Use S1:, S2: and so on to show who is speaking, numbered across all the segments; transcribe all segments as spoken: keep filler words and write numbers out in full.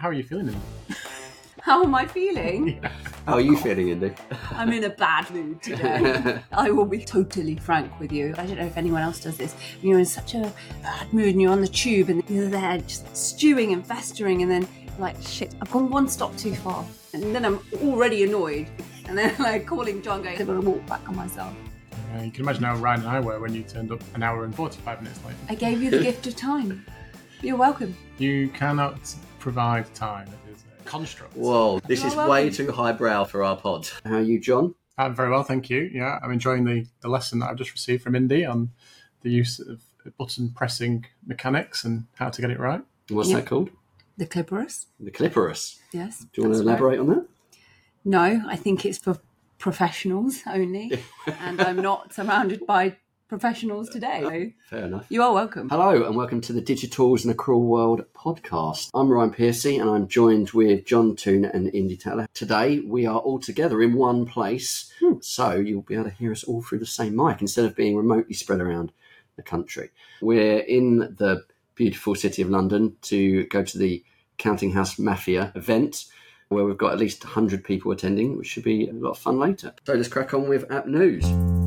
S1: How are you feeling, Indy?
S2: How am I feeling?
S1: Yeah.
S3: How are you feeling, Indy?
S2: I'm in a bad mood today. I will be totally frank with you. I don't know if anyone else does this. You're in such a bad mood and you're on the tube and you're there just stewing and festering, and then you're like, shit, I've gone one stop too far. And then I'm already annoyed. And then like calling John going, I'm going to walk back on myself.
S1: Uh, you can imagine how Ryan and I were when you turned up an hour and forty-five minutes late.
S2: I gave you the gift of time. You're welcome.
S1: You cannot provide time. It is a construct.
S3: Whoa, this is
S2: You're
S3: way
S2: welcome.
S3: too highbrow for our pod. How are you, John?
S1: I'm very well, thank you. Yeah, I'm enjoying the, the lesson that I've just received from Indy on the use of button pressing mechanics and how to get it right.
S3: What's
S2: Yeah.
S3: that called?
S2: The clitoris.
S3: The clitoris.
S2: Yes.
S3: Do you want
S2: that's
S3: to elaborate on that?
S2: right. No, I think it's for professionals only. And I'm not surrounded by professionals today.
S3: Fair enough.
S2: You are welcome.
S3: Hello and welcome to the Digitals in a Cruel World podcast. I'm Ryan Piercy and I'm joined with John Toon and Indy Taylor. Today we are all together in one place, hmm. so you'll be able to hear us all through the same mic instead of being remotely spread around the country. We're in the beautiful city of London to go to the Counting House Mafia event, where we've got at least one hundred people attending, which should be a lot of fun later. So let's crack on with app news.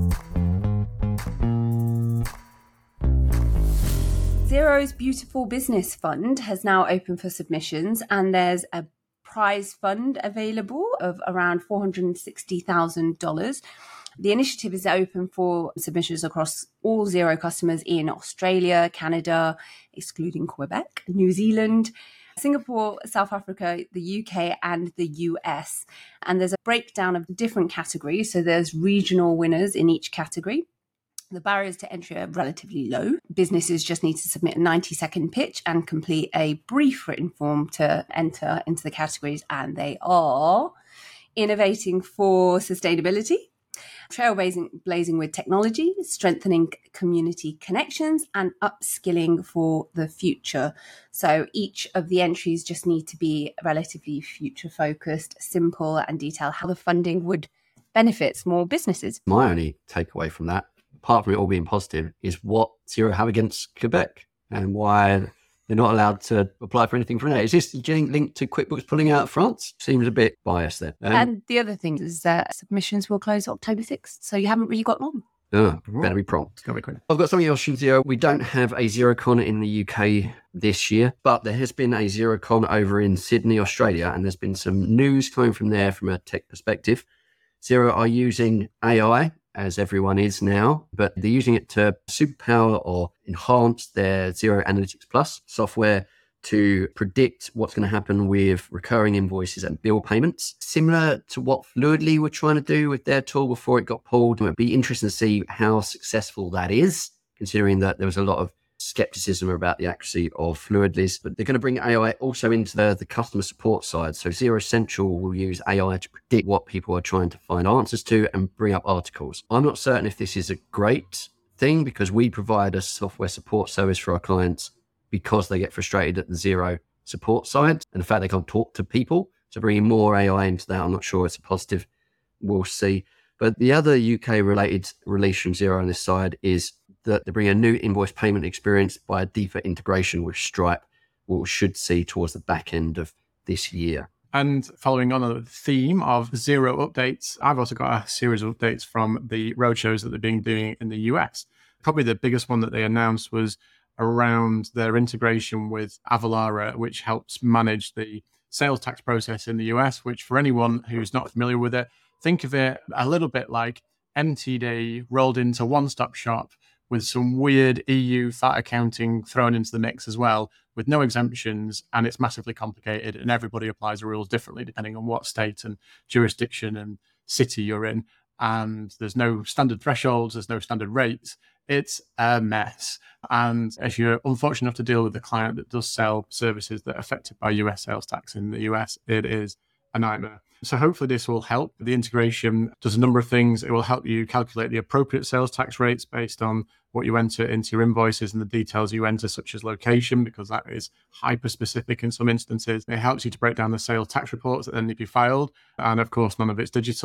S2: Xero's Beautiful Business Fund has now opened for submissions, and there's a prize fund available of around four hundred sixty thousand dollars. The initiative is open for submissions across all Xero customers in Australia, Canada, excluding Quebec, New Zealand, Singapore, South Africa, the U K, and the U S. And there's a breakdown of different categories. So there's regional winners in each category. The barriers to entry are relatively low. Businesses just need to submit a ninety second pitch and complete a brief written form to enter into the categories. And they are innovating for sustainability, trailblazing blazing with technology, strengthening community connections, and upskilling for the future. So each of the entries just need to be relatively future focused, simple, and detail how the funding would benefit small businesses.
S3: My only takeaway from that, apart from it all being positive, is what Xero have against Quebec and why they're not allowed to apply for anything from there. Is this linked to QuickBooks pulling out of France? Seems a bit biased there. Um,
S2: And the other thing is that submissions will close October sixth, so you haven't really got long.
S3: oh, better be prompt.
S1: It's going to be quick.
S3: I've got something else from Xero. We don't have a XeroCon in the U K this year, but there has been a XeroCon over in Sydney, Australia, and there's been some news coming from there from a tech perspective. Xero are using A I, as everyone is now, but they're using it to superpower or enhance their Xero Analytics Plus software to predict what's going to happen with recurring invoices and bill payments. Similar to what Fluidly were trying to do with their tool before it got pulled. It would be interesting to see how successful that is, considering that there was a lot of skepticism about the accuracy of Fluidly's. But they're going to bring A I also into the, the customer support side. So Xero Central will use A I to predict what people are trying to find answers to and bring up articles. I'm not certain if this is a great thing because we provide a software support service for our clients because they get frustrated at the Xero support side and the fact they can't talk to people. So bringing more A I into that, I'm not sure it's a positive. We'll see. But the other U K related release from Xero on this side is that they bring a new invoice payment experience by a deeper integration with Stripe, what we should see towards the back end of this year.
S1: And following on the theme of Xero updates, I've also got a series of updates from the roadshows that they've been doing in the U S. Probably the biggest one that they announced was around their integration with Avalara, which helps manage the sales tax process in the U S, which for anyone who's not familiar with it, think of it a little bit like M T D rolled into one-stop shop with some weird E U V A T accounting thrown into the mix as well, with no exemptions, and it's massively complicated, and everybody applies the rules differently depending on what state and jurisdiction and city you're in, and there's no standard thresholds, there's no standard rates. It's a mess. And if you're unfortunate enough to deal with a client that does sell services that are affected by U S sales tax in the U S, it is a nightmare. So hopefully this will help. The integration does a number of things. It will help you calculate the appropriate sales tax rates based on what you enter into your invoices and the details you enter, such as location, because that is hyper-specific in some instances. It helps you to break down the sales tax reports that then need to be filed. And of course, none of it's digital.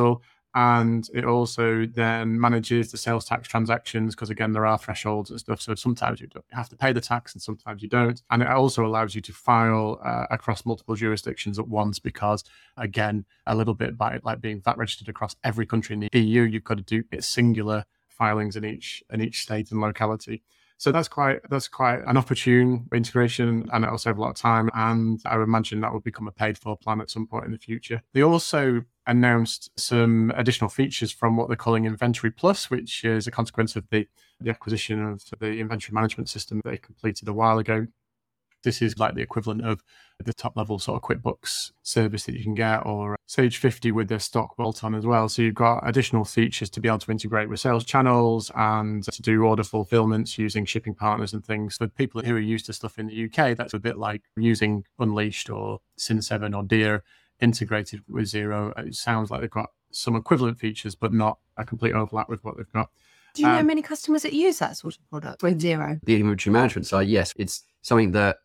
S1: And it also then manages the sales tax transactions because, again, there are thresholds and stuff. So sometimes you don't have to pay the tax and sometimes you don't. And it also allows you to file uh, across multiple jurisdictions at once because, again, a little bit by like being V A T registered across every country in the E U, you've got to do it singular filings in each in each state and locality. So that's quite that's quite an opportune integration, and it'll save a lot of time. And I would imagine that will become a paid for plan at some point in the future. They also announced some additional features from what they're calling Inventory Plus, which is a consequence of the, the acquisition of the inventory management system they completed a while ago. This is like the equivalent of the top level sort of QuickBooks service that you can get, or Sage fifty with their stock bolt-on as well. So you've got additional features to be able to integrate with sales channels and to do order fulfillments using shipping partners and things. For people who are used to stuff in the U K, that's a bit like using Unleashed or Sin seven or Deer integrated with Xero. It sounds like they've got some equivalent features, but not a complete overlap with what they've got.
S4: Do you know
S1: Um,
S4: many customers that use that sort of product with Xero?
S3: The inventory management side, yes, it's something that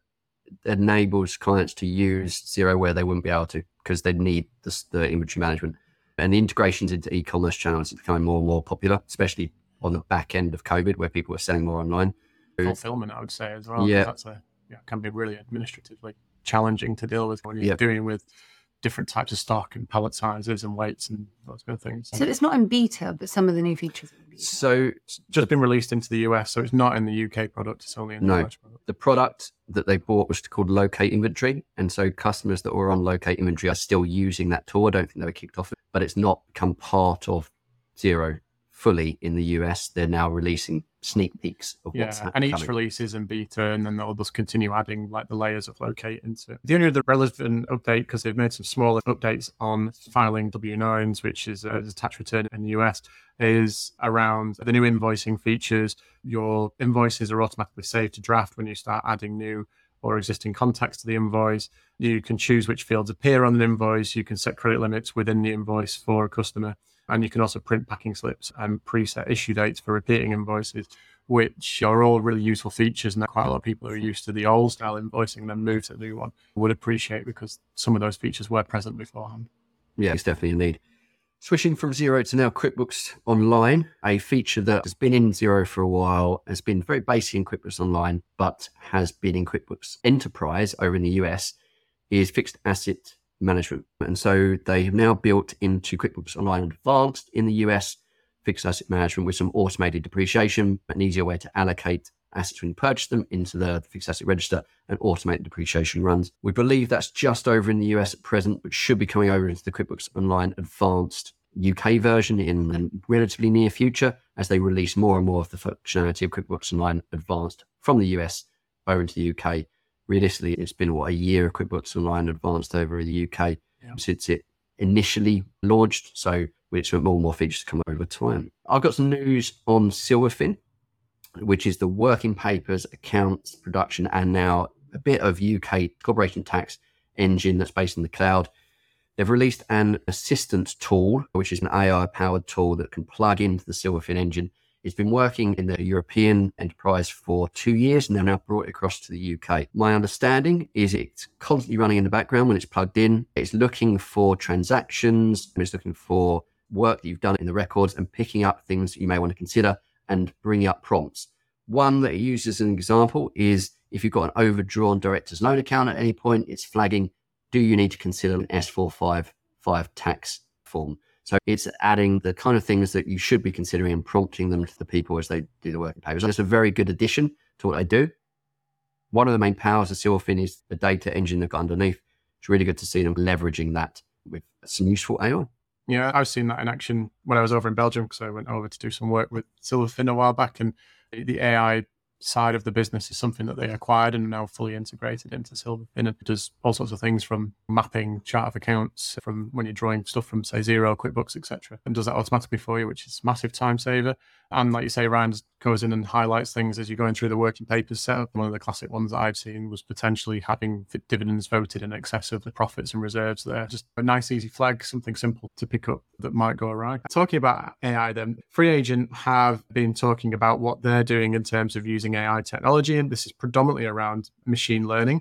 S3: enables clients to use Xero where they wouldn't be able to because they need the, the inventory management. And the integrations into e-commerce channels is becoming more and more popular, especially on the back end of COVID where people are selling more online.
S1: Fulfillment, I would say, as well.
S3: Yeah.
S1: That's a, yeah, can be really administratively challenging to deal with when you're
S3: Yeah.
S1: doing with different types of stock and pallet sizes and weights and those kind of things.
S4: So it's not in beta, but some of the new features are in beta.
S3: So
S1: It's just been released into the U S, so it's not in the U K product, it's only in the
S3: No.
S1: U S product.
S3: the product that they bought was called Locate Inventory. And so customers that were on Locate Inventory are still using that tool. I don't think they were kicked off, but it's not become part of Xero fully in the U S. They're now releasing sneak peeks of what's
S1: Yeah,
S3: happening.
S1: and each release is in beta, and then they'll just continue adding like the layers of Locate into it. The only other relevant update, because they've made some smaller updates on filing W nines, which is a tax return in the U S, is around the new invoicing features. Your invoices are automatically saved to draft when you start adding new or existing contacts to the invoice. You can choose which fields appear on an invoice. You can set credit limits within the invoice for a customer. And you can also print packing slips and preset issue dates for repeating invoices, which are all really useful features. And quite a lot of people who are used to the old style invoicing and then move to the new one would appreciate, because some of those features were present beforehand.
S3: Yeah, it's definitely a need. Switching from Xero to now QuickBooks Online, a feature that has been in Xero for a while, has been very basic in QuickBooks Online, but has been in QuickBooks Enterprise over in the U S, is fixed asset management. And so they have now built into QuickBooks Online Advanced in the U S fixed asset management with some automated depreciation, an easier way to allocate assets when you purchase them into the fixed asset register and automate depreciation runs. We believe that's just over in the U S at present, but should be coming over into the QuickBooks Online Advanced U K version in the relatively near future as they release more and more of the functionality of QuickBooks Online Advanced from the U S over into the U K. Realistically, it's been, what, a year of QuickBooks Online Advanced over in the U K
S1: Yeah.
S3: since it initially launched. So we expect more and more features to come over time. I've got some news on Silverfin, which is the working papers, accounts, production, and now a bit of U K corporation tax engine that's based in the cloud. They've released an assistant tool, which is an A I-powered tool that can plug into the Silverfin engine. It's been working in the European enterprise for two years, and they've now brought it across to the U K. My understanding is it's constantly running in the background when it's plugged in. It's looking for transactions, and it's looking for work that you've done in the records and picking up things that you may want to consider and bringing up prompts. One that it uses as an example is if you've got an overdrawn director's loan account at any point, it's flagging, do you need to consider an S four fifty-five tax form? So it's adding the kind of things that you should be considering and prompting them to the people as they do the working papers. And it's a very good addition to what they do. One of the main powers of Silverfin is the data engine they've got underneath. It's really good to see them leveraging that with some useful A I.
S1: Yeah, I've seen that in action when I was over in Belgium, because I went over to do some work with Silverfin a while back, and the A I side of the business is something that they acquired and now fully integrated into Silverfin. It does all sorts of things, from mapping chart of accounts, from when you're drawing stuff from, say, Xero, QuickBooks, et cetera, and does that automatically for you, which is a massive time saver. And like you say, Ryan goes in and highlights things as you're going through the working papers setup. One of the classic ones that I've seen was potentially having dividends voted in excess of the profits and reserves there. Just a nice, easy flag, something simple to pick up that might go awry. Talking about A I then, Free Agent have been talking about what they're doing in terms of using A I technology, and this is predominantly around machine learning.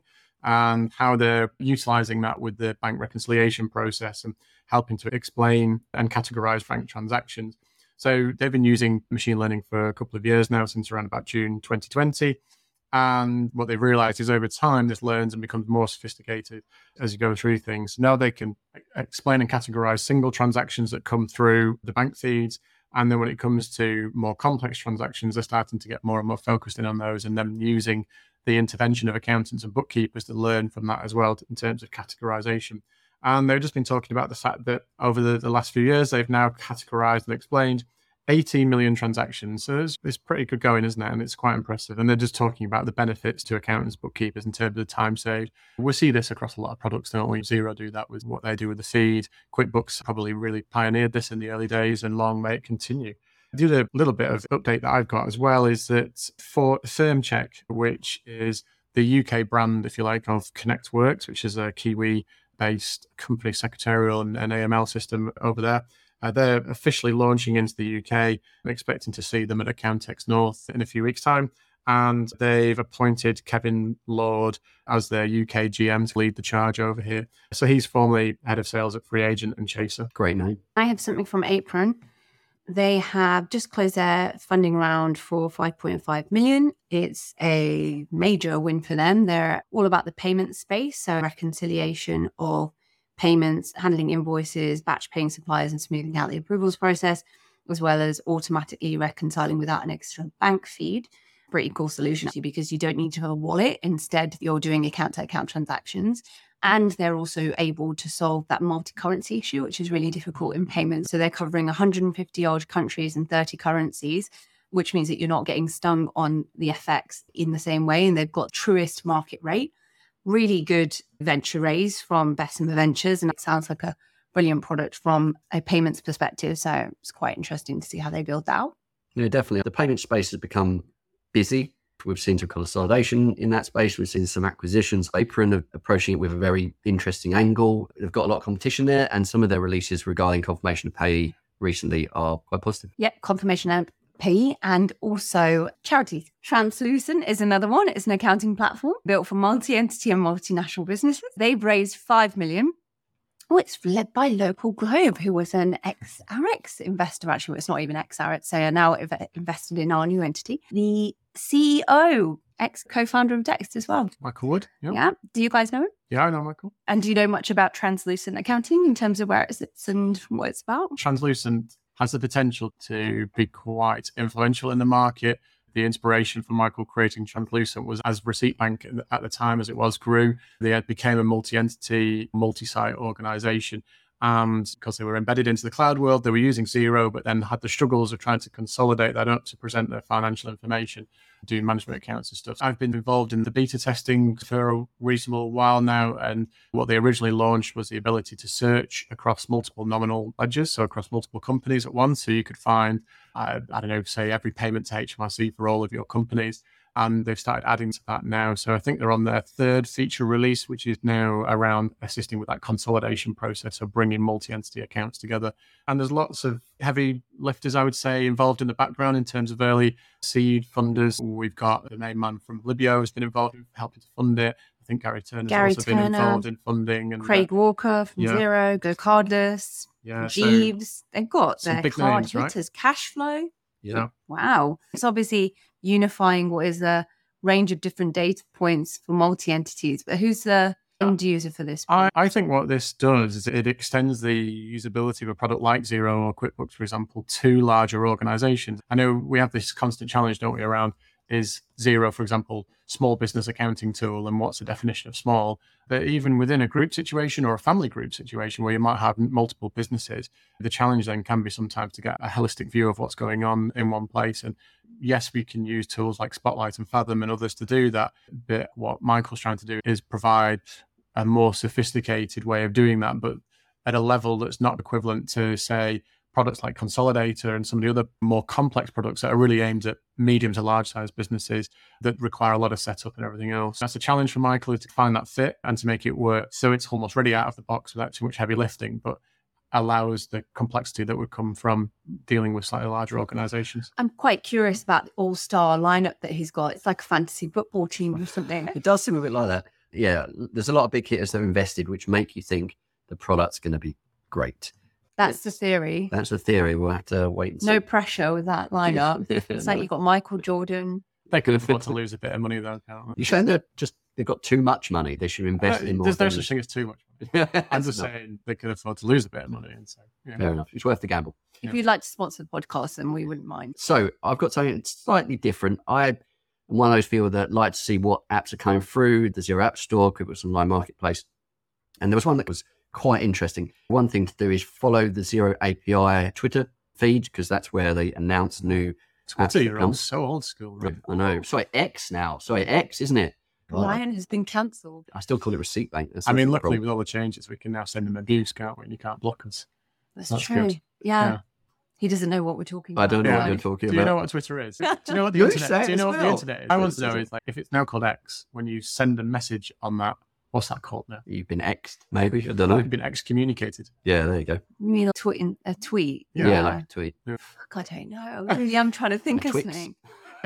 S1: and how they're utilizing that with the bank reconciliation process and helping to explain and categorize bank transactions. So they've been using machine learning for a couple of years now, since around about June twenty twenty. And what they've realized is over time, this learns and becomes more sophisticated as you go through things. Now they can explain and categorize single transactions that come through the bank feeds. And then when it comes to more complex transactions, they're starting to get more and more focused in on those, and then using the intervention of accountants and bookkeepers to learn from that as well in terms of categorization. And they've just been talking about the fact that over the, the last few years, they've now categorized and explained eighteen million transactions. So it's, it's pretty good going, isn't it? And it's quite impressive. And they're just talking about the benefits to accountants, bookkeepers in terms of the time saved. We see this across a lot of products, don't we? Xero do that with what they do with the feed. QuickBooks probably really pioneered this in the early days, and long may it continue. The other little bit of update that I've got as well is that for FirmCheck, which is the U K brand, if you like, of ConnectWorks, which is a Kiwi-based company secretarial and, and A M L system over there, Uh, they're officially launching into the U K. I'm expecting to see them at Accountex North in a few weeks' time. And they've appointed Kevin Lord as their U K G M to lead the charge over here. So he's formerly head of sales at Free Agent and Chaser.
S3: Great name.
S4: I have something from Apron. They have just closed their funding round for five point five million. It's a major win for them. They're all about the payment space, so reconciliation of payments, handling invoices, batch paying suppliers, and smoothing out the approvals process, as well as automatically reconciling without an extra bank feed. Pretty cool solution, actually, because you don't need to have a wallet. Instead, you're doing account-to-account transactions. And they're also able to solve that multi-currency issue, which is really difficult in payments. So they're covering one hundred fifty odd countries and thirty currencies, which means that you're not getting stung on the F X in the same way. And they've got truest market rate. Really good venture raise from Bessemer Ventures. And it sounds like a brilliant product from a payments perspective. So it's quite interesting to see how they build that out.
S3: Yeah, definitely. The payment space has become busy. We've seen some consolidation in that space. We've seen some acquisitions. Apron are approaching it with a very interesting angle. They've got a lot of competition there, and some of their releases regarding confirmation of pay recently are quite positive.
S4: Yep, confirmation of pay, and also charities. Translucent is another one. It's an accounting platform built for multi-entity and multinational businesses. They've raised five million. Oh, it's led by Local Globe, who was an ex-Arex investor. Actually, well, it's not even ex-Arex. They are now inv- invested in our new entity. The C E O, ex-co-founder of Dext as well.
S1: Michael Wood. Yep.
S4: Yeah. Do you guys know him?
S1: Yeah, I know Michael.
S4: And do you know much about Translucent Accounting in terms of where it sits and what it's about?
S1: Translucent has the potential to be quite influential in the market. The inspiration for Michael creating Translucent was as Receipt Bank at the time as it was grew, they became a multi-entity, multi-site organization. And because they were embedded into the cloud world, they were using Xero, but then had the struggles of trying to consolidate that up to present their financial information, do management accounts and stuff. I've been involved in the beta testing for a reasonable while now. And what they originally launched was the ability to search across multiple nominal ledgers, so across multiple companies at once. So you could find, uh, I don't know, say every payment to H M R C for all of your companies. And they've started adding to that now. So I think they're on their third feature release, which is now around assisting with that consolidation process of bringing multi-entity accounts together. And there's lots of heavy lifters, I would say, involved in the background in terms of early seed funders. We've got the main man from Libyo has been involved in helping to fund it. I think Gary Turner's
S4: Gary
S1: also
S4: Turner,
S1: been involved in funding. And
S4: Craig
S1: uh,
S4: Walker from
S1: yeah.
S4: Xero, Go Cardless,
S1: yeah, so
S4: Jeeves. They've got
S1: some
S4: their
S1: big
S4: card
S1: names, right?
S4: hitters. Cashflow.
S1: yeah.
S4: Wow. It's obviously unifying what is a range of different data points for multi-entities. But who's the end user for this?
S1: I, I think what this does is it extends the usability of a product like Xero or QuickBooks, for example, to larger organizations. I know we have this constant challenge, don't we, around is Xero, for example, small business accounting tool, and what's the definition of small? But even within a group situation or a family group situation where you might have multiple businesses, the challenge then can be sometimes to get a holistic view of what's going on in one place. And yes, we can use tools like Spotlight and Fathom and others to do that. But what Michael's trying to do is provide a more sophisticated way of doing that, but at a level that's not equivalent to, say, products like Consolidator and some of the other more complex products that are really aimed at medium to large size businesses that require a lot of setup and everything else. That's a challenge for Michael, is to find that fit and to make it work so it's almost ready out of the box without too much heavy lifting, but allows the complexity that would come from dealing with slightly larger organizations.
S4: I'm quite curious about the all-star lineup that he's got. It's like a fantasy football team or something.
S3: It does seem a bit like that. Yeah, there's a lot of big hitters that are invested, which make you think the product's going to be great.
S4: That's the theory.
S3: That's the theory. We'll have to wait and see.
S4: No pressure with that lineup. It's like you've got Michael Jordan.
S1: They could afford to lose a bit of money, though, can't they?
S3: You're saying they're just, they've got too much money. They should invest
S1: Uh,
S3: in more.
S1: There's no
S3: things.
S1: such thing as too much money. I'm
S3: That's
S1: just
S3: not-
S1: saying they could afford to lose a bit of money. And so, yeah.
S3: Fair enough. It's worth the gamble.
S4: If
S1: Yeah.
S4: you'd like to sponsor the podcast, then we wouldn't mind.
S3: So I've got something slightly different. I am one of those people that like to see what apps are coming through the Xero App Store, QuickBooks Online Marketplace. And there was one that was quite interesting. One thing to do is follow the Xero A P I Twitter feed, because that's where they announce new apps.
S1: Twitter,
S3: that
S1: you're
S3: come.
S1: all so old school. Right?
S3: I know. Sorry, X now. Sorry, X, isn't it? God,
S4: Ryan has been cancelled.
S3: I still call it Receipt Bank. That's
S1: I mean,
S3: the
S1: luckily,
S3: problem.
S1: with all the changes, we can now send them abuse, can't we? And you can't block us.
S4: That's,
S1: That's
S4: true.
S1: good.
S4: Yeah.
S1: Yeah.
S4: He doesn't know what we're talking
S3: I
S4: about.
S3: don't know
S1: Yeah.
S3: what you're talking
S1: Do you
S3: about.
S1: know what Twitter is? Do you know what the
S3: You
S1: internet?
S3: say
S1: Do you
S3: it
S1: know
S3: as
S1: what the
S3: well.
S1: internet is? I want to know is like if it's now called X. When you send a message on that, what's that called now?
S3: You've been X'd, maybe? I don't know.
S1: You've been excommunicated.
S3: Yeah, there you go.
S4: You mean a tweet? A tweet?
S3: Yeah,
S1: Yeah.
S3: like a tweet.
S4: Fuck, I don't know. Really, I'm trying to think
S3: A
S4: of
S3: Twix.
S4: something.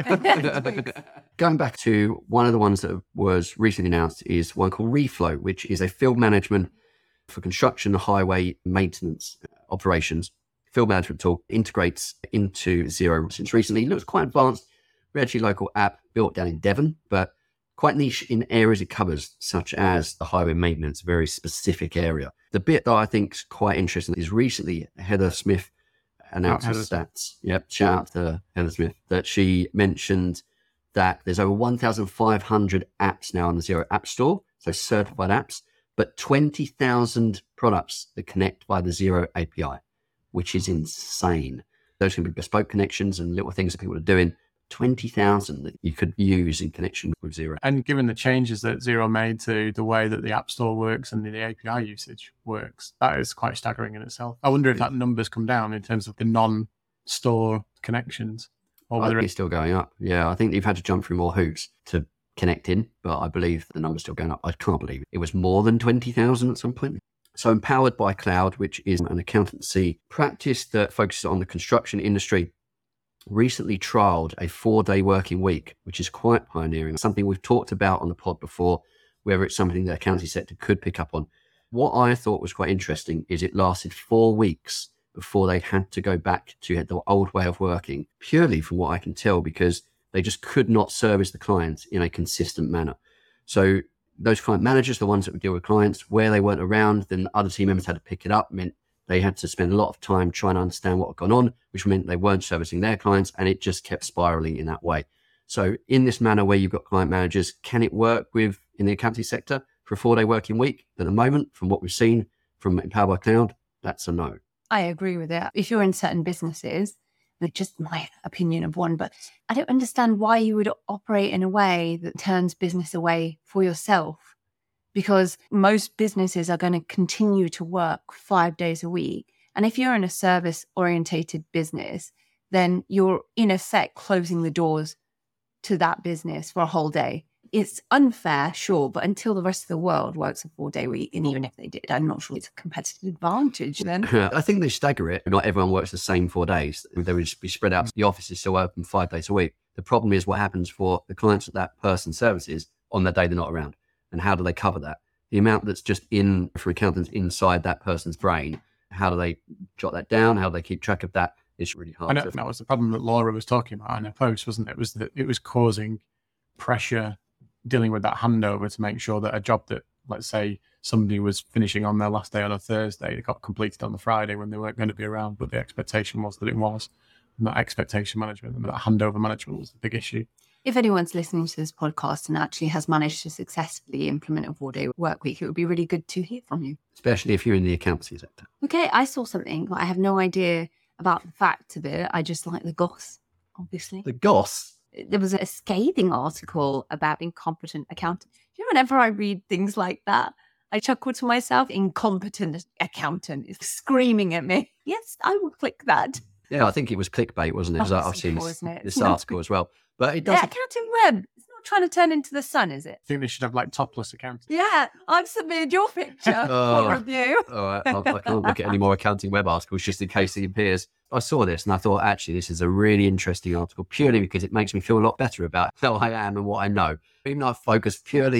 S3: Going back to one of the ones that was recently announced is one called Reflow, which is a field management for construction highway maintenance operations. Field management tool integrates into Xero since recently. It looks quite advanced. We're actually a local app built down in Devon, but quite niche in areas it covers, such as the highway maintenance, very specific area. The bit that I think is quite interesting is recently Heather Smith announced
S1: Oh,
S3: the
S1: Heather.
S3: stats. Yep, shout out to Heather Smith, that she mentioned that there's over one thousand five hundred apps now on the Xero App Store, so certified apps, but twenty thousand products that connect via the Xero A P I, which is insane. Those can be bespoke connections and little things that people are doing. twenty thousand that you could use in connection with Xero.
S1: And given the changes that Xero made to the way that the App Store works and the A P I usage works, that is quite staggering in itself. I wonder if that number's come down in terms of the non-store connections, or
S3: I
S1: whether
S3: think
S1: it,
S3: it's still going up. Yeah, I think you've had to jump through more hoops to connect in, but I believe the number's still going up. I can't believe it. It was more than twenty thousand at some point. So Empowered by Cloud, which is an accountancy practice that focuses on the construction industry, recently trialed a four-day working week, which is quite pioneering, something we've talked about on the pod before, whether it's something the accounting sector could pick up on. What I thought was quite interesting is it lasted four weeks before they had to go back to the old way of working, purely from what I can tell, because they just could not service the clients in a consistent manner. So those client managers, the ones that would deal with clients, where they weren't around, then other team members had to pick it up, meant they had to spend a lot of time trying to understand what had gone on, which meant they weren't servicing their clients, and it just kept spiraling in that way. So in this manner where you've got client managers, can it work with in the accounting sector for a four-day working week? At the moment, from what we've seen from Empowered by Cloud, that's a no.
S4: I agree with it. If you're in certain businesses, that's just my opinion of one, but I don't understand why you would operate in a way that turns business away for yourself, because most businesses are going to continue to work five days a week. And if you're in a service orientated business, then you're in effect closing the doors to that business for a whole day. It's unfair, sure, but until the rest of the world works a four day week, and even if they did, I'm not sure it's a competitive advantage then.
S3: I think they stagger it. Not everyone works the same four days. They would just be spread out. The office is still open five days a week. The problem is what happens for the clients that that person services on the day they're not around. And how do they cover that? The amount that's just in for accountants inside that person's brain, how do they jot that down? How do they keep track of that? It's really hard.
S1: I know
S3: to-
S1: that was the problem that Laura was talking about in her post, wasn't it? It was that it was causing pressure dealing with that handover to make sure that a job that, let's say, somebody was finishing on their last day on a Thursday, it got completed on the Friday when they weren't going to be around, but the expectation was that it was. And that expectation management and that handover management was the big issue.
S4: If anyone's listening to this podcast and actually has managed to successfully implement a four day work week, it would be really good to hear from you.
S3: Especially if you're in the accountancy sector.
S4: Okay, I saw something, but I have no idea about the facts of it. I just like the goss, obviously.
S3: The goss.
S4: There was a scathing article about incompetent accountant. You know, whenever I read things like that, I chuckle to myself. Incompetent accountant is screaming at me. Yes, I will click that.
S3: Yeah, I think it was clickbait, wasn't it?
S4: Oh,
S3: 'Cause I- I've
S4: it's
S3: seen
S4: simple,
S3: this,
S4: isn't it?
S3: this
S4: It's not
S3: article as well. But it
S4: The
S3: does.
S4: accounting web. It's not trying to turn into the sun, is it?
S1: I think they should have like topless accountants.
S4: Yeah, I've submitted your picture
S3: Oh.
S4: for review.
S3: All right, I, I can't look at any more accounting web articles just in case it appears. I saw this and I thought, actually, this is a really interesting article purely because it makes me feel a lot better about how I am and what I know. Even though I focus purely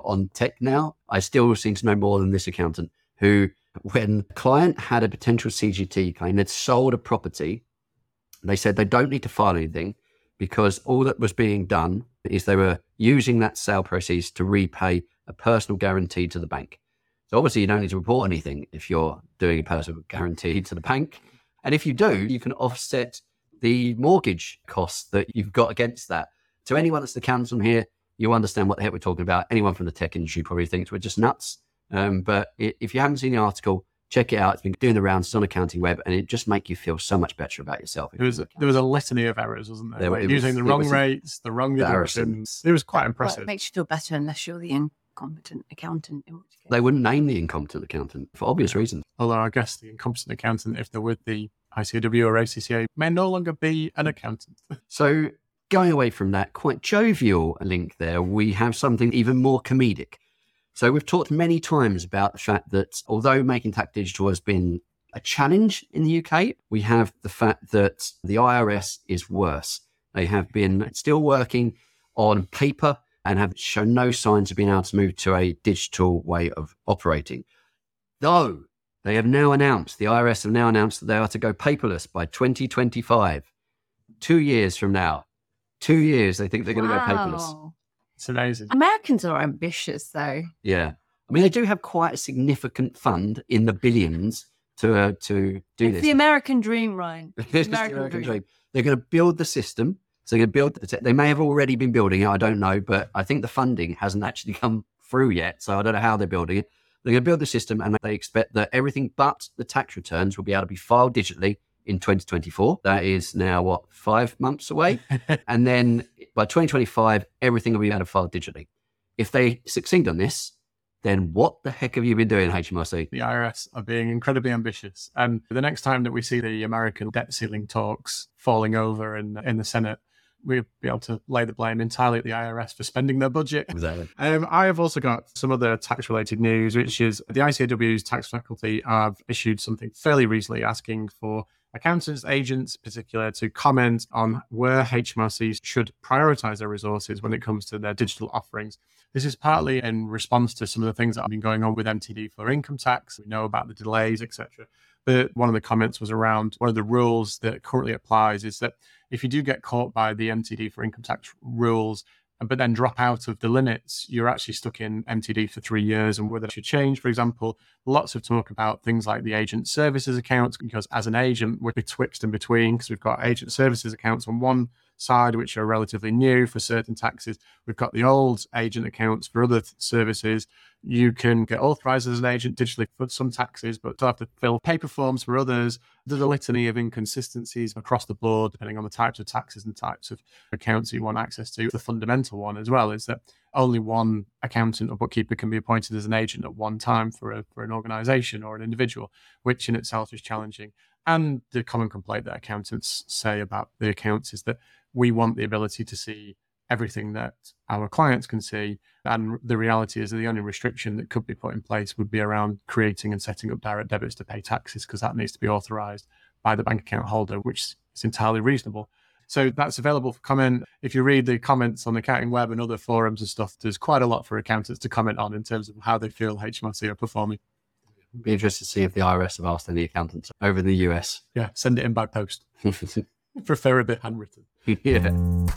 S3: on tech now, I still seem to know more than this accountant who, when a client had a potential C G T claim, they'd sold a property, they said they don't need to file anything because all that was being done is they were using that sale proceeds to repay a personal guarantee to the bank. So obviously you don't need to report anything if you're doing a personal guarantee to the bank. And if you do, you can offset the mortgage costs that you've got against that. To anyone that's the accountant here, you understand what the heck we're talking about. Anyone from the tech industry probably thinks we're just nuts. Um, but it, if you haven't seen the article, check it out. It's been doing the rounds. It's on Accounting Web, and it just makes you feel so much better about yourself.
S1: There was a, there was a litany of errors, wasn't there?
S3: There-
S1: Like
S3: it
S1: using
S3: was-
S1: the
S3: it
S1: wrong
S3: was
S1: rates, the wrong
S3: embarrassing.
S1: deductions. It was quite
S4: Well,
S1: impressive.
S4: it makes you feel better unless you're the incompetent accountant. In which case.
S3: They wouldn't name the incompetent accountant for obvious reasons.
S1: Although I guess the incompetent accountant, if they're with the I C A W or A C C A, may no longer be an accountant.
S3: So going away from that quite jovial link there, we have something even more comedic. So we've talked many times about the fact that although Making Tax Digital has been a challenge in the U K, we have the fact that the I R S is worse. They have been still working on paper and have shown no signs of being able to move to a digital way of operating. Though they have now announced, the I R S have now announced that they are to go paperless by twenty twenty-five. Two years from now. Two years they think they're going to go paperless.
S4: Wow.
S1: It's amazing.
S4: Americans are ambitious, though.
S3: Yeah. I mean, they do have quite a significant fund in the billions to uh, to do
S4: It's
S3: this.
S4: the American dream, Ryan.
S3: It's the
S4: American
S3: American
S4: dream.
S3: dream. They're going to build the system. So they're going to build the te- They may have already been building it. I don't know. But I think the funding hasn't actually come through yet. So I don't know how they're building it. They're going to build the system and they expect that everything but the tax returns will be able to be filed digitally in twenty twenty-four. That is now, what, five months away? And then by twenty twenty-five, everything will be able to file digitally. If they succeed on this, then what the heck have you been doing, H M R C?
S1: The I R S are being incredibly ambitious. And the next time that we see the American debt ceiling talks falling over in, in the Senate, we'll be able to lay the blame entirely at the I R S for spending their budget.
S3: Exactly.
S1: Um, I have also got some other tax-related news, which is the I C A W's tax faculty have issued something fairly recently asking for accountants, agents in particular, to comment on where H M R Cs should prioritise their resources when it comes to their digital offerings. This is partly in response to some of the things that have been going on with M T D for income tax. We know about the delays, et cetera. But one of the comments was around one of the rules that currently applies is that if you do get caught by the M T D for income tax rules, but then drop out of the limits, you're actually stuck in M T D for three years and whether it should change. For example, lots of talk about things like the agent services accounts, because as an agent, we're betwixt and between, because we've got agent services accounts on one side, which are relatively new for certain taxes. We've got the old agent accounts for other th- services. You can get authorized as an agent digitally for some taxes, but still have to fill paper forms for others. There's a litany of inconsistencies across the board, depending on the types of taxes and types of accounts you want access to. The fundamental one as well is that only one accountant or bookkeeper can be appointed as an agent at one time for a, for an organization or an individual, which in itself is challenging. And the common complaint that accountants say about the accounts is that we want the ability to see everything that our clients can see. And the reality is that the only restriction that could be put in place would be around creating and setting up direct debits to pay taxes, because that needs to be authorized by the bank account holder, which is entirely reasonable. So that's available for comment. If you read the comments on the Accounting Web and other forums and stuff, there's quite a lot for accountants to comment on in terms of how they feel H M R C are performing.
S3: Be interested to see if the I R S have asked any accountants over in the U S.
S1: Yeah, send it in by post. Prefer a bit handwritten.
S3: Yeah.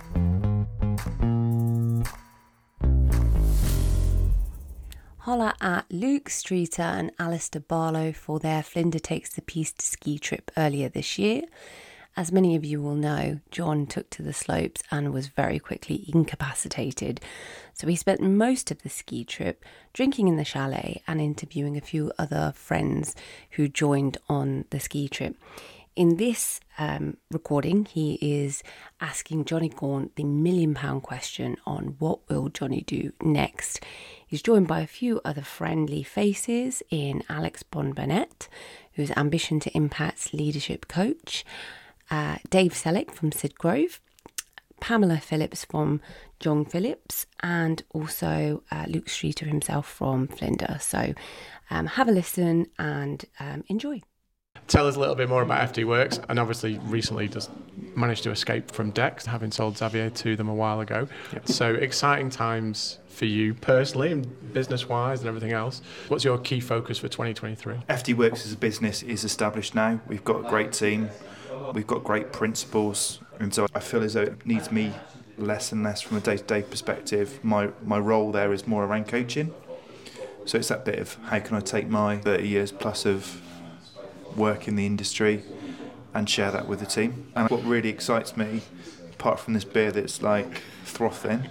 S2: Holla at Luke Streeter and Alistair Barlow for their Flinders Takes the Piste ski trip earlier this year. As many of you will know, John took to the slopes and was very quickly incapacitated. So he spent most of the ski trip drinking in the chalet and interviewing a few other friends who joined on the ski trip. In this um, recording, he is asking Johnny Gaunt the million pound question on what will Johnny do next. He's joined by a few other friendly faces in Alex Bond-Burnett, who's Ambition to Impact's leadership coach, uh, Dave Selleck from Sid Grove, Pamela Phillips from John Phillips, and also uh, Luke Streeter himself from Flinders. So um, have a listen and um, enjoy.
S1: tell us a little bit more about FTWorks, and obviously recently just managed to escape from Dex, having sold Xavier to them a while ago. Yep. So exciting times for you personally and business-wise and everything else. What's your key focus for twenty twenty-three?
S5: FTWorks as a business is established now. We've got a great team. We've got great principles. And so I feel as though it needs me less and less from a day-to-day perspective. My my role there is more around coaching. So it's that bit of how can I take my thirty years plus of work in the industry and share that with the team. And what really excites me, apart from this beer that's like frothing,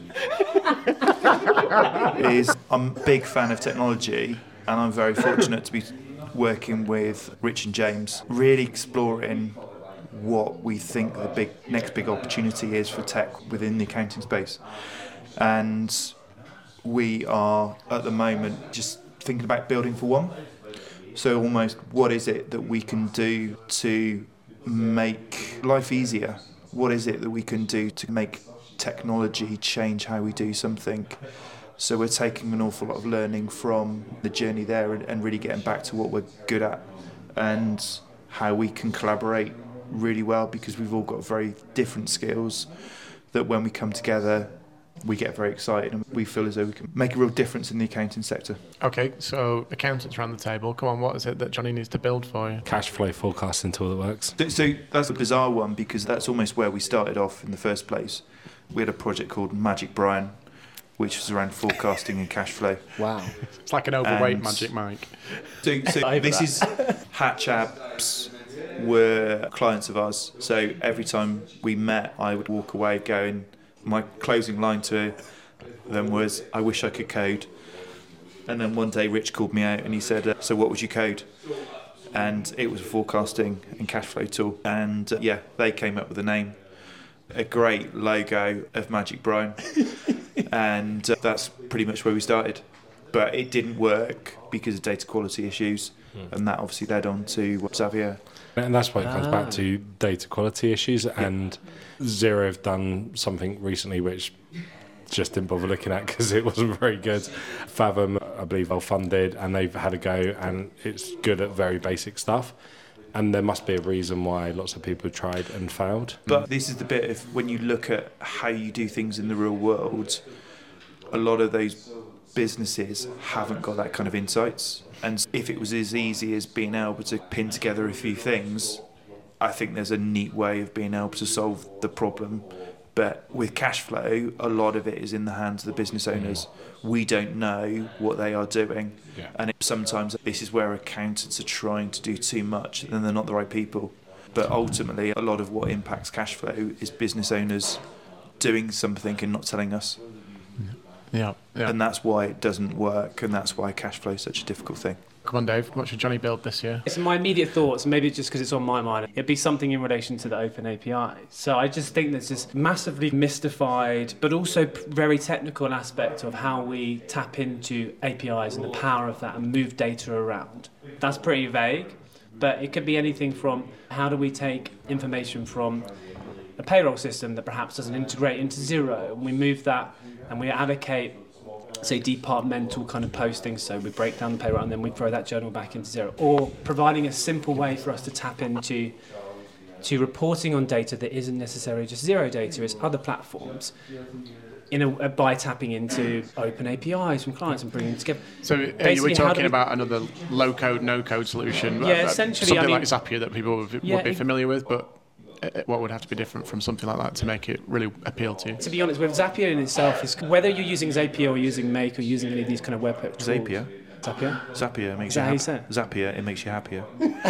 S5: is I'm a big fan of technology, and I'm very fortunate to be working with Rich and James, really exploring what we think the big next big opportunity is for tech within the accounting space. And we are at the moment just thinking about building for one. So almost what is it that we can do to make life easier? What is it that we can do to make technology change how we do something? So we're taking an awful lot of learning from the journey there and, and really getting back to what we're good at and how we can collaborate really well, because we've all got very different skills that when we come together we get very excited and we feel as though we can make a real difference in the accounting sector.
S1: Okay, so accountants around the table. Come on, what is it that Johnny needs to build for you?
S6: Cash flow forecasting tool that works.
S5: So, so that's a bizarre one, because that's almost where we started off in the first place. We had a project called Magic Brian, which was around forecasting and cash flow.
S6: Wow.
S1: It's like an overweight
S5: And
S1: Magic Mike.
S5: So, so this is Hatch Apps were clients of ours. So every time we met, I would walk away going, my closing line to them was, I wish I could code. And then one day Rich called me out and he said, uh, so what would you code? And it was a forecasting and cash flow tool. And uh, yeah, they came up with a name, a great logo of Magic Brian. And uh, that's pretty much where we started. But it didn't work because of data quality issues. Hmm. And that obviously led on to Xavier.
S6: And that's why it comes
S2: Ah.
S6: back to data quality issues. And Xero have done something recently which just didn't bother looking at because it wasn't very good. Fathom, I believe, well funded, and they've had a go, and it's good at very basic stuff. And there must be a reason why lots of people tried and failed.
S5: But this is the bit of when you look at how you do things in the real world, a lot of those businesses haven't got that kind of insights. And if it was as easy as being able to pin together a few things, I think there's a neat way of being able to solve the problem. But with cash flow, a lot of it is in the hands of the business owners. We don't know what they are doing.
S6: Yeah.
S5: And it, sometimes this is where accountants are trying to do too much and they're not the right people. But ultimately, a lot of what impacts cash flow is business owners doing something and not telling us.
S1: Yeah, yeah.
S5: And that's why it doesn't work, and that's why cash flow is such a difficult thing.
S1: Come on, Dave. What should Johnny build this year?
S7: So my immediate thoughts, maybe just because it's on my mind, it'd be something in relation to the open A P I. So I just think there's this massively mystified, but also very technical aspect of how we tap into A P Is and the power of that and move data around. That's pretty vague, but it could be anything from how do we take information from a payroll system that perhaps doesn't integrate into Xero, and we move that and we allocate, say, departmental kind of postings, so we break down the payroll and then we throw that journal back into Xero, or providing a simple way for us to tap into to reporting on data that isn't necessarily just Xero data, it's other platforms, in a, by tapping into open A P Is from clients and bringing them together.
S1: So are you
S7: Basically, how
S1: talking
S7: do we-
S1: about another low-code, no-code solution?
S7: Yeah,
S1: Uh,
S7: essentially,
S1: Something
S7: I mean-
S1: like Zapier that people would,
S7: Yeah,
S1: would be
S7: it-
S1: familiar with, but uh, what would have to be different from something like that to make it really appeal to you?
S7: To be honest, with Zapier in itself, is whether you're using Zapier or using Make or using any of these kind of web tools.
S5: Zapier.
S7: Zapier?
S5: Zapier makes
S7: Is that how
S5: you
S7: you say
S5: hap-
S7: it?
S5: Zapier, it makes you happier.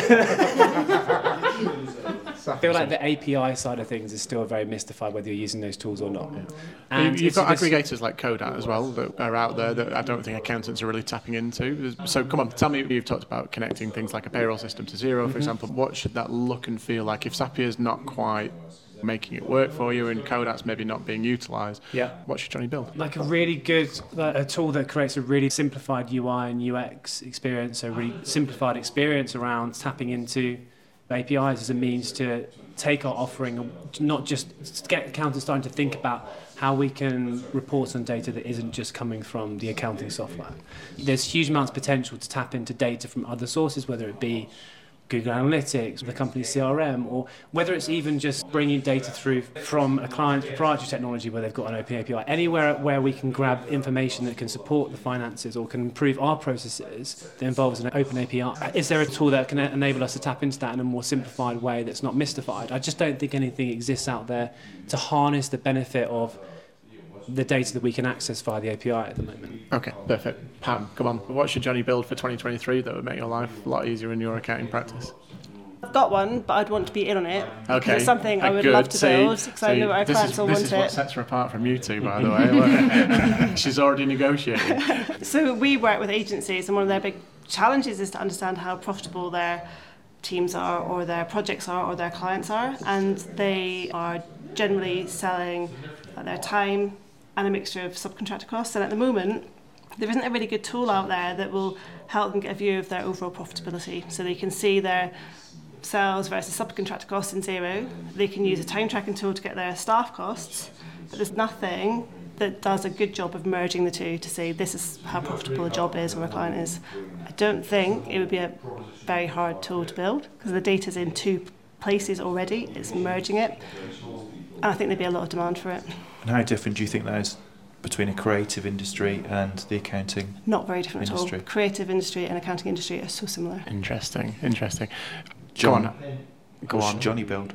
S7: I feel like the A P I side of things is still very mystified whether you're using those tools or not.
S1: You-
S7: And
S1: You've
S7: it's
S1: got
S7: this-
S1: aggregators like Codat as well that are out there that I don't think accountants are really tapping into. So come on, tell me, you've talked about connecting things like a payroll system to Xero,
S7: Mm-hmm.
S1: for example. What should that look and feel like? If Zapier's not quite making it work for you and Codat's maybe not being utilised,
S7: Yeah.
S1: what should Johnny build?
S7: like a really good like a tool that creates a really simplified U I and U X experience, a really simplified experience around tapping into A P Is as a means to take our offering, not just get accountants starting to think about how we can report on data that isn't just coming from the accounting software. There's huge amounts of potential to tap into data from other sources, whether it be Google Analytics, the company's C R M, or whether it's even just bringing data through from a client's proprietary technology where they've got an open A P I, anywhere where we can grab information that can support the finances or can improve our processes that involves an open A P I. Is there a tool that can enable us to tap into that in a more simplified way that's not mystified? I just don't think anything exists out there to harness the benefit of the data that we can access via the A P I at the moment.
S1: Okay, perfect. Pam, come on. What should Johnny build for twenty twenty-three that would make your life a lot easier in your accounting practice?
S8: I've got one, but I'd want to be in on it.
S1: Okay.
S8: It's something I would
S1: good.
S8: love to
S1: see,
S8: build because I know our
S1: this
S8: clients
S1: is,
S8: will
S1: this
S8: want
S1: is
S8: it.
S1: what sets her apart from you two, by the way. She's already negotiating.
S8: So we work with agencies, and one of their big challenges is to understand how profitable their teams are, or their projects are, or their clients are, and they are generally selling their time and a mixture of subcontractor costs. And at the moment, there isn't a really good tool out there that will help them get a view of their overall profitability. So they can see their sales versus subcontractor costs in Xero. They can use a time tracking tool to get their staff costs, but there's nothing that does a good job of merging the two to say this is how profitable a job is or a client is. I don't think it would be a very hard tool to build because the data's in two places already. It's merging it, and I think there'd be a lot of demand for it.
S5: And how different do you think that is between a creative industry and the accounting
S8: Not very different
S5: industry?
S8: at all. Creative industry and accounting industry are so similar.
S1: Interesting, interesting.
S5: John,
S1: Go on. Go
S5: what
S1: on.
S5: should Johnny build?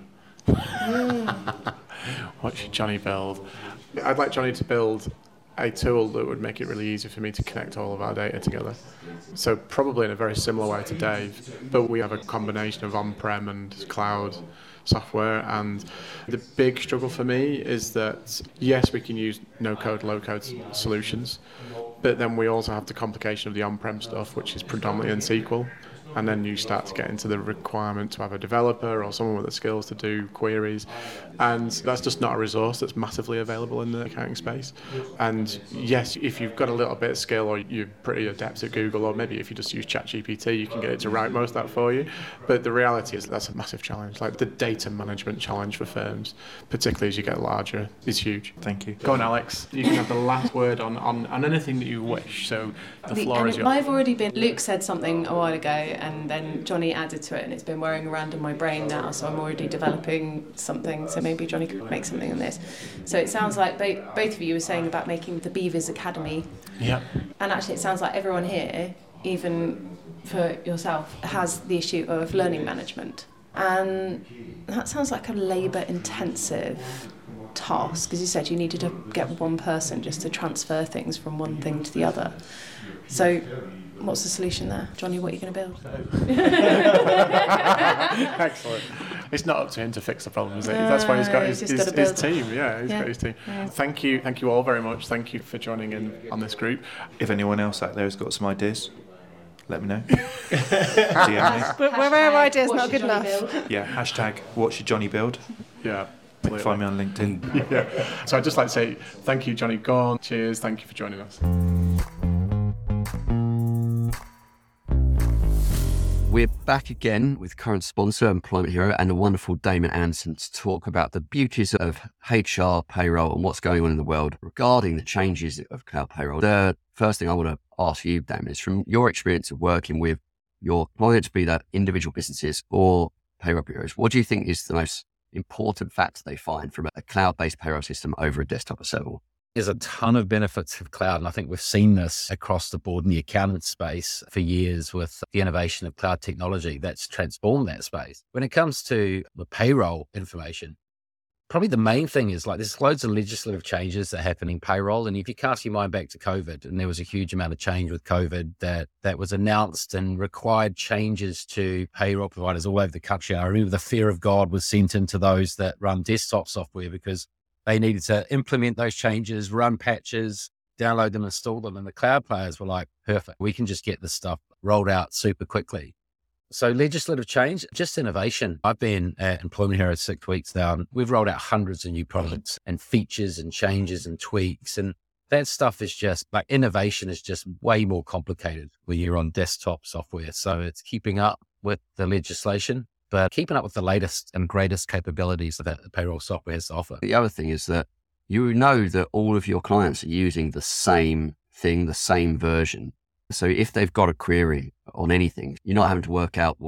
S1: What should Johnny build? I'd like Johnny to build a tool that would make it really easy for me to connect all of our data together. So probably in a very similar way to Dave, but we have a combination of on-prem and cloud software, and the big struggle for me is that yes, we can use no-code, low-code solutions, but then we also have the complication of the on-prem stuff, which is predominantly in S Q L. And then you start to get into the requirement to have a developer or someone with the skills to do queries. And that's just not a resource that's massively available in the accounting space. And yes, if you've got a little bit of skill or you're pretty adept at Google, or maybe if you just use ChatGPT, you can get it to write most of that for you. But the reality is that's a massive challenge. Like the data management challenge for firms, particularly as you get larger, is huge.
S5: Thank you.
S1: Go on, Alex. You can have the last word on, on, on anything that you wish. So the floor
S9: and
S1: is
S9: it
S1: yours.
S9: might have already been, Luke said something a while ago, and then Johnny added to it, and it's been whirring around in my brain now, so I'm already developing something, so maybe Johnny could make something on this. So it sounds like bo- both of you were saying about making the Beavers Academy.
S1: Yeah.
S9: And actually it sounds like everyone here, even for yourself, has the issue of learning management. And that sounds like a labour-intensive task, because you said you needed to get one person just to transfer things from one thing to the other. So what's the solution there? Johnny, what are you going to build?
S1: Excellent. It's not up to him to fix the problem, is it? That's why he's got his,
S9: He's
S1: his,
S9: just
S1: his
S9: gotta build.
S1: team. Yeah, he's
S9: Yeah.
S1: got his team.
S9: Yeah.
S1: Thank you, thank you all very much. Thank you for joining in on this group.
S5: If anyone else out there has got some ideas, let me know. D M me.
S8: But where our ideas
S9: What
S8: not
S9: should
S8: good
S9: Johnny
S8: enough.
S9: build?
S5: Yeah, hashtag what should Johnny build?
S1: Yeah.
S5: Find me on LinkedIn.
S1: Yeah. So I'd just like to say thank you, Johnny Gorn. Cheers. Thank you for joining us.
S3: We're back again with current sponsor, Employment Hero, and the wonderful Damon Anderson to talk about the beauties of H R, payroll, and what's going on in the world regarding the changes of cloud payroll. The first thing I want to ask you, Damon, is from your experience of working with your clients, be that individual businesses or payroll bureaus, what do you think is the most important factor they find from a cloud-based payroll system over a desktop or server?
S10: There's a ton of benefits of cloud, and I think we've seen this across the board in the accountant space for years with the innovation of cloud technology that's transformed that space. When it comes to the payroll information, probably the main thing is like there's loads of legislative changes that happen in payroll, and if you cast your mind back to COVID, and there was a huge amount of change with COVID that, that was announced and required changes to payroll providers all over the country. I remember the fear of God was sent into those that run desktop software because they needed to implement those changes, run patches, download them, install them. And the cloud players were like, perfect, we can just get this stuff rolled out super quickly. So legislative change, just innovation. I've been at Employment Hero six weeks now, and we've rolled out hundreds of new products and features and changes and tweaks. And that stuff is just like innovation is just way more complicated when you're on desktop software. So it's keeping up with the legislation, but keeping up with the latest and greatest capabilities that the payroll software has to offer.
S3: The other thing is that you know that all of your clients are using the same thing, the same version. So if they've got a query on anything, you're not having to work out, well,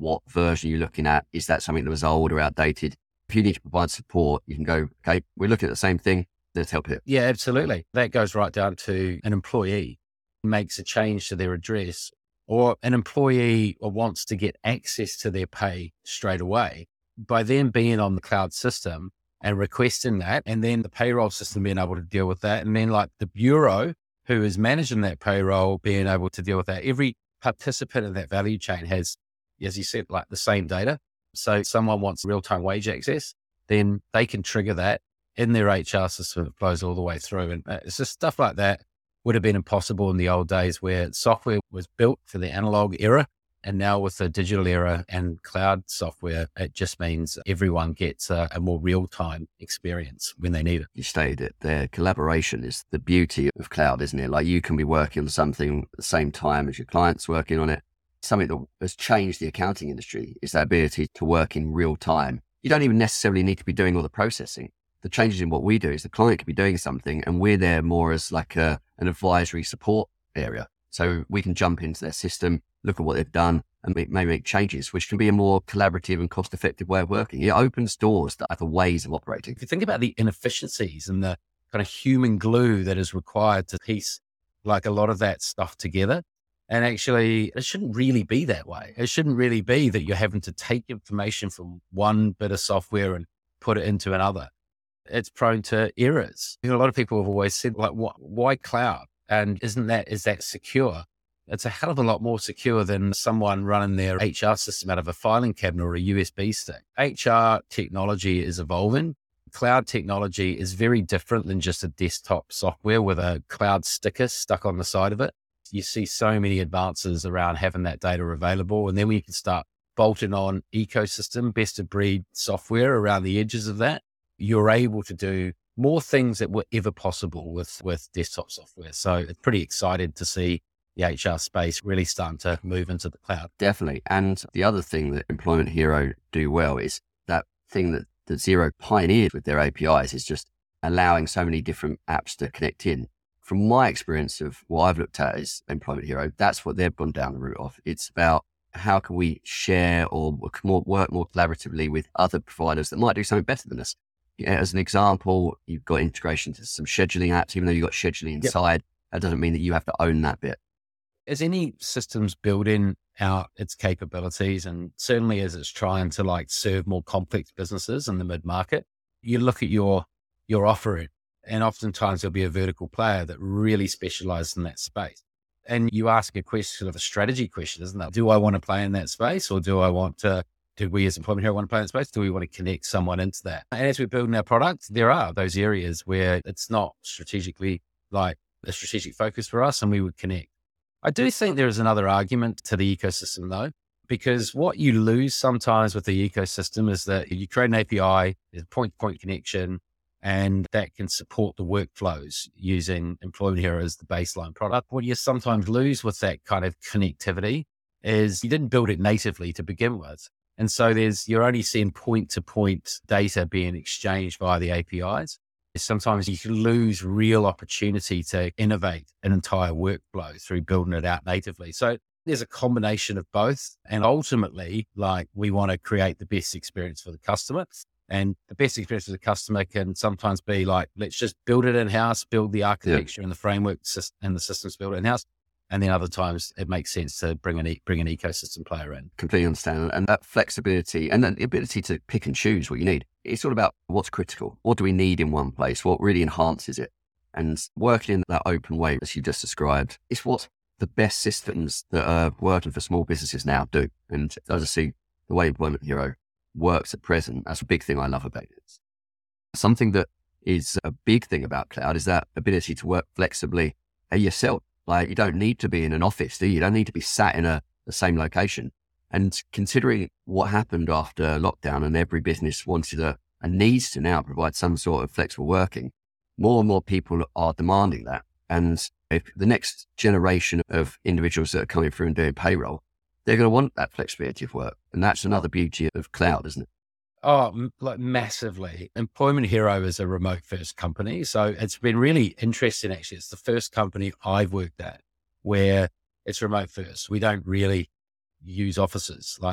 S3: what version you're looking at. Is that something that was old or outdated? If you need to provide support, you can go, okay, we're looking at the same thing. Let's help you.
S10: Yeah, absolutely. That goes right down to an employee makes a change to their address, or an employee wants to get access to their pay straight away. By them being on the cloud system and requesting that, and then the payroll system being able to deal with that, and then like the bureau who is managing that payroll being able to deal with that. Every participant in that value chain has, as you said, like the same data. So if someone wants real-time wage access, then they can trigger that in their H R system that flows all the way through. And it's just stuff like that would have been impossible in the old days where software was built for the analog era. And now with the digital era and cloud software, it just means everyone gets a, a more real-time experience when they need it.
S3: You stated it there. Collaboration is the beauty of cloud, isn't it? Like you can be working on something at the same time as your client's working on it. Something that has changed the accounting industry is that ability to work in real time. You don't even necessarily need to be doing all the processing. The changes in what we do is the client could be doing something and we're there more as like a, an advisory support area. So we can jump into their system, look at what they've done and make, maybe make changes, which can be a more collaborative and cost-effective way of working. It opens doors to other ways of operating.
S10: If you think about the inefficiencies and the kind of human glue that is required to piece like a lot of that stuff together, and actually it shouldn't really be that way. It shouldn't really be that you're having to take information from one bit of software and put it into another. It's prone to errors. You know, a lot of people have always said, like, why, why cloud? And isn't that, is that secure? It's a hell of a lot more secure than someone running their H R system out of a filing cabinet or a U S B stick. H R technology is evolving. Cloud technology is very different than just a desktop software with a cloud sticker stuck on the side of it. You see so many advances around having that data available. And then we can start bolting on ecosystem, best of breed software around the edges of that. You're able to do more things that were ever possible with, with desktop software. So it's pretty excited to see the H R space really starting to move into the cloud.
S3: Definitely. And the other thing that Employment Hero do well is that thing that, that Xero pioneered with their A P Is is just allowing so many different apps to connect in. From my experience of what I've looked at is Employment Hero, that's what they've gone down the route of. It's about how can we share or work more, work more collaboratively with other providers that might do something better than us. Yeah, as an example, you've got integration to some scheduling apps, even though you've got scheduling inside, yep. That doesn't mean that you have to own that bit.
S10: As any systems building out its capabilities, and certainly as it's trying to like serve more complex businesses in the mid-market, you look at your, your offering, and oftentimes there'll be a vertical player that really specializes in that space. And you ask a question of a strategy question, isn't it? Do I want to play in that space, or do I want to Do we as Employment Hero want to play in space? Do we want to connect someone into that? And as we're building our product, there are those areas where it's not strategically like a strategic focus for us and we would connect. I do think there is another argument to the ecosystem though, because what you lose sometimes with the ecosystem is that you create an A P I, there's a point-to-point connection, and that can support the workflows using Employment Hero as the baseline product. What you sometimes lose with that kind of connectivity is you didn't build it natively to begin with. And so there's, you're only seeing point to point data being exchanged via the A P Is. Sometimes you can lose real opportunity to innovate an entire workflow through building it out natively. So there's a combination of both. And ultimately, like we want to create the best experience for the customer, and the best experience for the customer can sometimes be like, let's just build it in-house, build the architecture yeah. and the framework and the systems built in-house. And then other times it makes sense to bring an, e- bring an ecosystem player in.
S3: Completely understand. And that flexibility and the ability to pick and choose what you need. It's all about what's critical. What do we need in one place? What really enhances it? And working in that open way, as you just described, is what the best systems that are working for small businesses now do. And as I see the way Employment Hero works at present, that's a big thing I love about it. Something that is a big thing about cloud is that ability to work flexibly yourself. Like you don't need to be in an office, do you? You don't need to be sat in a the same location. And considering what happened after lockdown and every business wanted a, and needs to now provide some sort of flexible working, more and more people are demanding that. And if the next generation of individuals that are coming through and doing payroll, they're going to want that flexibility of work. And that's another beauty of cloud, isn't it?
S10: Oh, like massively. Employment Hero is a remote first company. So it's been really interesting, actually. It's the first company I've worked at where it's remote first. We don't really use offices. Like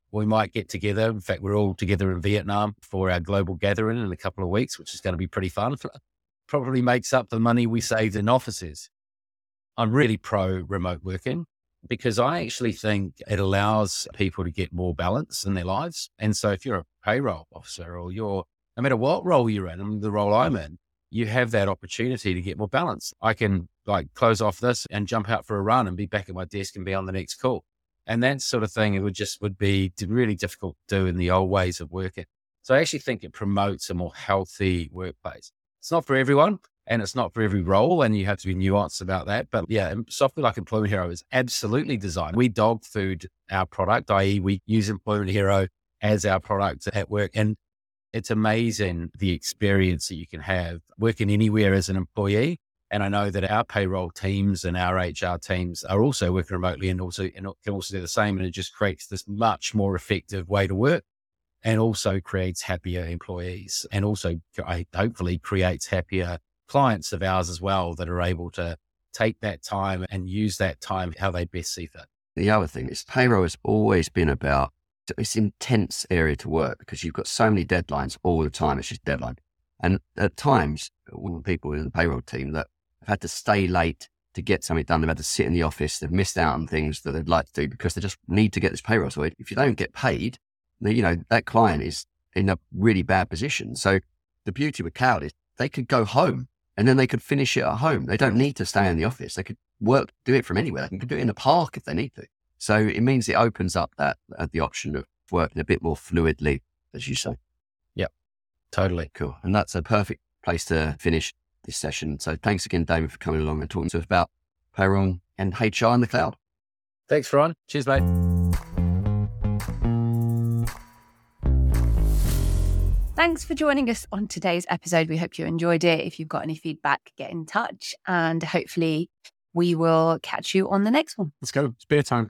S10: We might get together. In fact, we're all together in Vietnam for our global gathering in a couple of weeks, which is going to be pretty fun. Probably makes up the money we saved in offices. I'm really pro remote working because I actually think it allows people to get more balance in their lives. And so if you're a payroll officer or you're, no matter what role you're in, I mean, the role I'm in, you have that opportunity to get more balance. I can like close off this and jump out for a run and be back at my desk and be on the next call. And that sort of thing, it would just would be really difficult to do in the old ways of working. So I actually think it promotes a more healthy workplace. It's not for everyone and it's not for every role, and you have to be nuanced about that. But yeah, software like Employment Hero is absolutely designed. We dog food our product, that is we use Employment Hero as our product at work. And it's amazing the experience that you can have working anywhere as an employee. And I know that our payroll teams and our H R teams are also working remotely and also and can also do the same. And it just creates this much more effective way to work and also creates happier employees and also hopefully creates happier clients of ours as well that are able to take that time and use that time how they best see fit.
S3: The other thing is payroll has always been about it's an intense area to work because you've got so many deadlines all the time. It's just deadline. And at times, when people in the payroll team that have had to stay late to get something done, they've had to sit in the office, they've missed out on things that they'd like to do because they just need to get this payroll. So if you don't get paid, then, you know, that client is in a really bad position. So the beauty with cloud is they could go home and then they could finish it at home. They don't need to stay in the office. They could work, do it from anywhere. They can do it in the park if they need to. So it means it opens up that uh, the option of working a bit more fluidly, as you say.
S10: Yep, totally.
S3: Cool. And that's a perfect place to finish this session. So thanks again, Damon, for coming along and talking to us about payroll and H R in the cloud.
S10: Thanks, Ron. Cheers, mate.
S4: Thanks for joining us on today's episode. We hope you enjoyed it. If you've got any feedback, get in touch and hopefully we will catch you on the next one.
S1: Let's go. It's beer time.